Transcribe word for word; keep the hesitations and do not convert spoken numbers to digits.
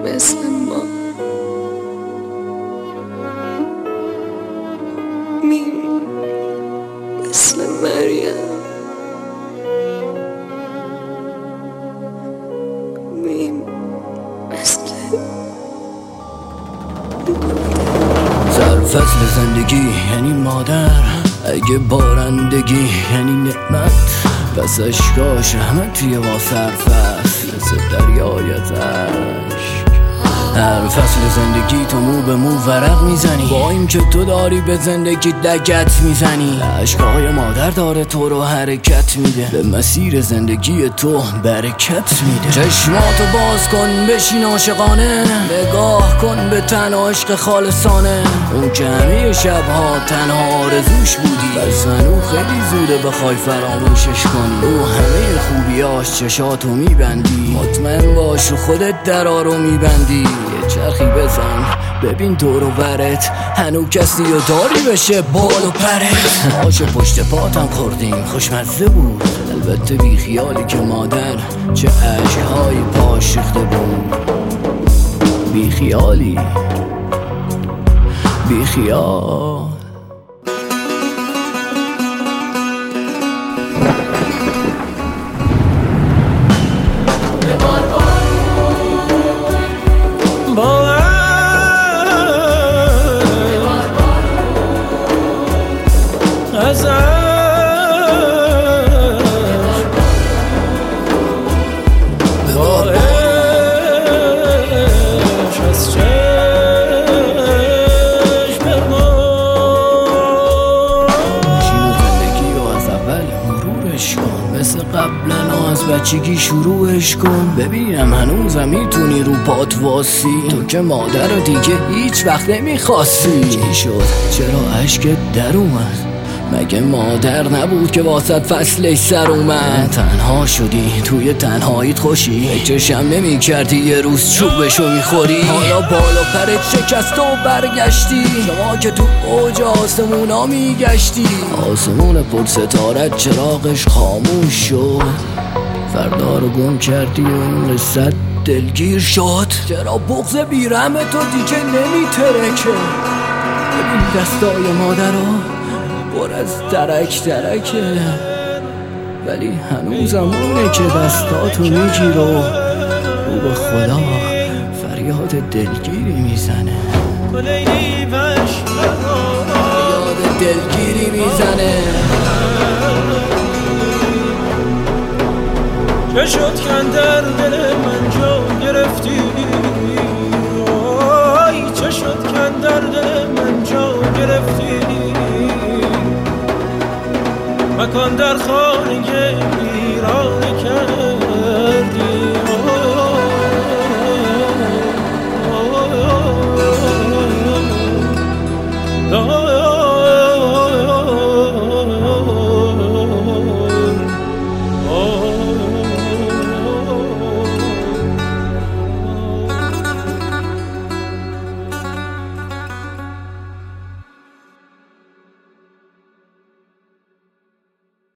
مثل ما میم مثل مریم میم مثل سرفصل زندگی یعنی مادر، اگه بارندگی یعنی نعمت، پس اشکاش همه توی ما سرفصل مثل دریای اشک. هر فصل زندگی تو مو به مو ورق میزنی، با این که تو داری به زندگی لگت میزنی. عشقای مادر داره تو رو حرکت میده، به مسیر زندگی تو برکت میده. چشماتو باز کن بشین عاشقانه، نگاه کن به تن و عشق خالصانه. اون که همه شبها تنها آرزوش بودی، بس هنو خیلی زوده بخوای فراموشش کنی. او همه خوبیاش چشاتو میبندی، مطمئن باش و خودت درا رو میبندی. یه چرخی بزن ببین دور و برت، هنو کسی و داری بشه بال و پرت. آش پشت پاتم خوردیم خوشمزه بود، البته بی خیالی که مادر چه عشقهای پاش ریخته بود. بی خیالی بی خیال. مثل قبلا از بچگی شروعش کن، ببینم هنوزم میتونی رو پات واسی. تو که مادر رو دیگه هیچ وقت نمیخواستی. چی شد؟ چرا عشقت در اومد؟ مگه مادر نبود که واسط فصلش سر اومد؟ تنها شدی توی تنهاییت خوشی، فکرشم نمی کردی یه روز چوبشو میخوری. حالا بالا پرت شکست و برگشتی، شما که تو اوج آسمونا میگشتی. آسمون پر ستارت چراغش خاموش شد، فردا رو گم کردی و این قصت دلگیر شد. چرا بغض بیرحم تو دیگه نمیترکه؟ ببین دستای مادرها پر از درک درکه، ولی هنوزم اونه که دستاتو میگیر و رو به خدا فریاد دلگیری میزنه. فریاد دلگیری میزنه. چه شد کن در دل من جا گرفتی؟ آی چه شد کن در دل من جا گرفتی؟ مکان در خانه